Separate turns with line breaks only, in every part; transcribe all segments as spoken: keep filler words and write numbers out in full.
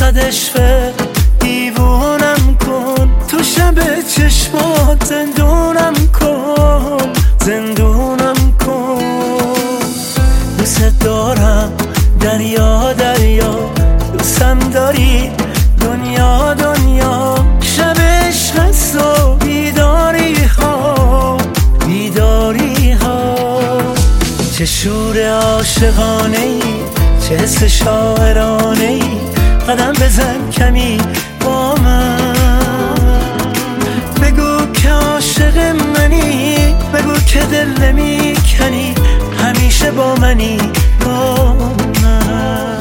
عشق دیوونم کن، تو شب چشمات زندونم کن، زندونم کن. دوست دارم دریا دریا، دوستم داری دنیا دنیا. شب عشق و بیداری ها بیداری ها. چه شور عاشقانه ای، چه حس شاعرانه ای. قدم بزن کمی با من، بگو که عاشق منی، بگو که دل نمی کنی، همیشه با منی با من.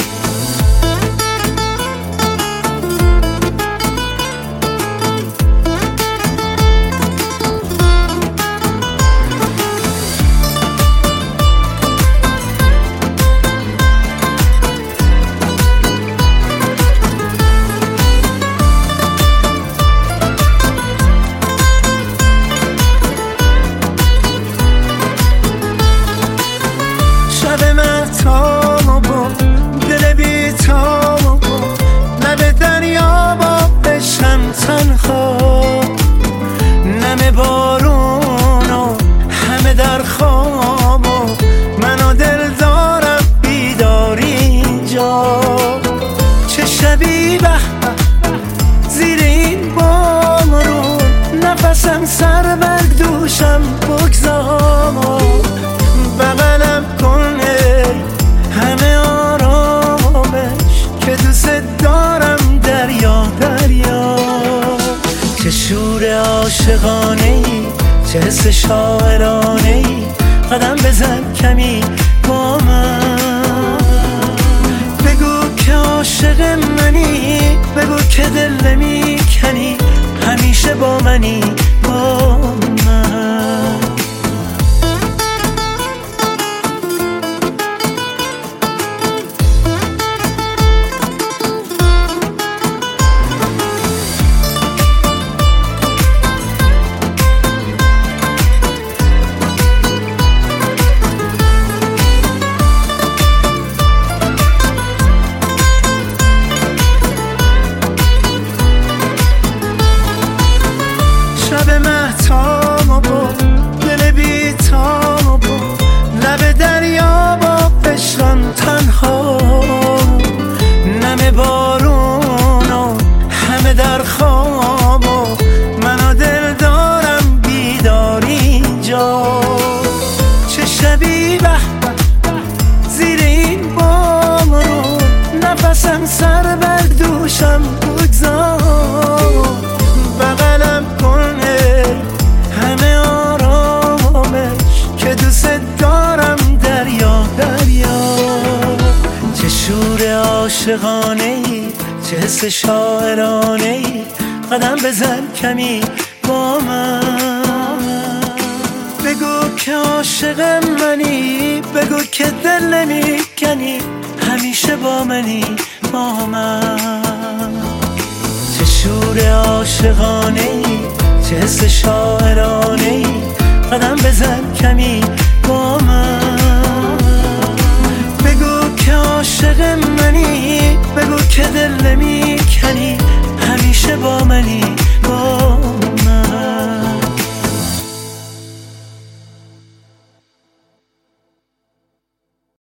نم بارون و همه در خواب و من و دل دارم بیداری اینجا. چه شبی به زیر این بامرون، نفسم سر برگ دوشم بگذار. بغلم کن ای همه آرامش، که دوست دارم دریا دریا. چه شور عاشقانه ای، چه حس شاعرانه ای. قدم بزن کمی با من، بگو که عاشق منی، بگو که دل نمی کنی، همیشه با منی با من. شب مهتاب و با دل بیتاب و با لب دریا با عشقم تنها. نم بارون و همه در خواب و من و دل دارم بیداری اینجا. چه شبی به زیر این بامرون، نفسم سر برگ دوشم بگذار. بغلم کن همه آرامش، که دوست دارم دریا دریا. چه شور عاشقانه ای، چه حس شاعرانه ای. قدم بزن کمی با من، بگو که عاشق منی، بگو که دل نمی کنی، همیشه با منی با من. چه شور عاشقانه ای، چه حس شاعرانه ای. قدم بزن کمی با من، بگو که عاشق منی، بگو که دل نمی کنی، همیشه با منی